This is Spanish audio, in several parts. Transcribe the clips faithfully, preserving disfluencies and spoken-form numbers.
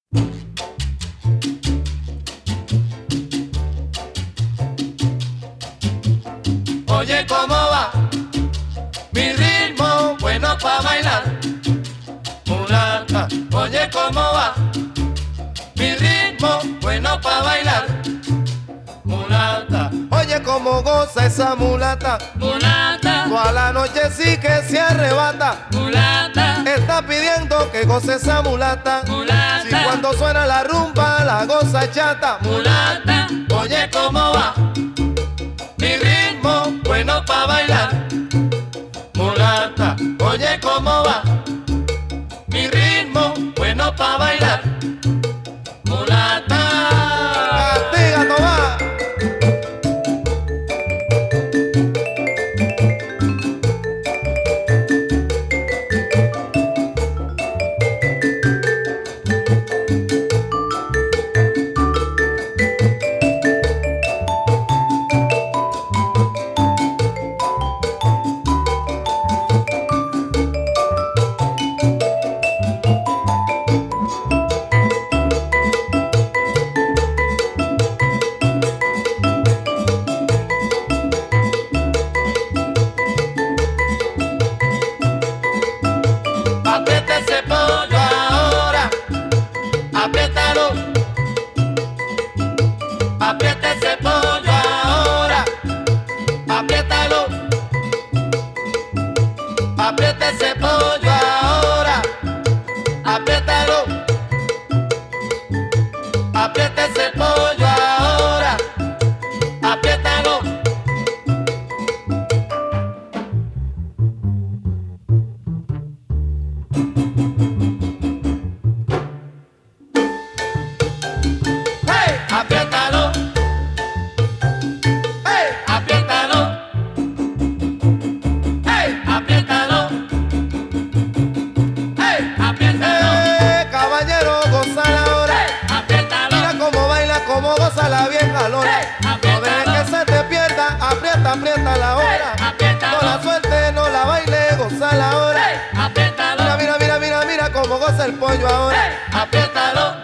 Oye, ¿cómo va? Mi ritmo bueno pa' bailar. Mulata, oye, ¿cómo va? Mi ritmo bueno pa' bailar. Mulata, Oye cómo goza esa mulata, mulata, toda la noche sí que se arrebata. mulata, Está pidiendo que goce esa mulata. mulata, Si cuando suena la rumba la goza chata. mulata, oye, ¿cómo va? Mi ritmo bueno pa' bailar. Mulata, oye, ¿cómo va? Mi ritmo bueno pa' bailar. Mulata. Castiga, toma. Aprieta ese pollo ahora, apriétalo. Aprieta ese pollo ahora, apriétalo. Aprieta ese pollo ahora, apriétalo. Aprieta ese pollo ahora, apriétalo. Hey, apriétalo. Hey, apriétalo. Hey, apriétalo. Hey, apriétalo. Eh, caballero, goza la hora. Hey, apriétalo. Mira cómo baila, cómo goza la vieja lora. Hey, No apriétalo. dejes que se te pierda, aprieta, aprieta la hora. Hey, apriétalo. No la suelte, no la baile, goza la hora. Hey, apriétalo. Mira, mira, mira, mira, mira cómo goza el pollo ahora. Hey, apriétalo.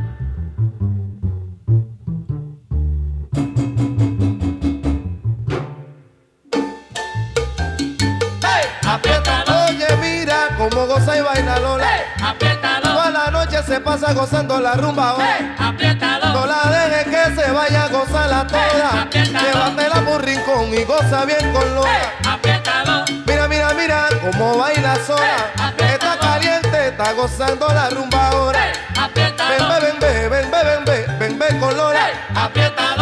Hey, apriétalo. Oye, mira cómo goza y baila Lola. Hey, apriétalo. Toda la noche se pasa gozando la rumba ahora. Hey, apriétalo. No la dejes que se vaya a gozarla toda. apriétalo. Llévatela por rincón y goza bien con Hey, Lola. apriétalo. Mira, mira, mira cómo baila sola. Hey, apriétalo. Está caliente, está gozando la rumba ahora. Hey, apriétalo. Ven, ven, ven, ven, ven, ven, ven, ven con Lola. Hey, apriétalo.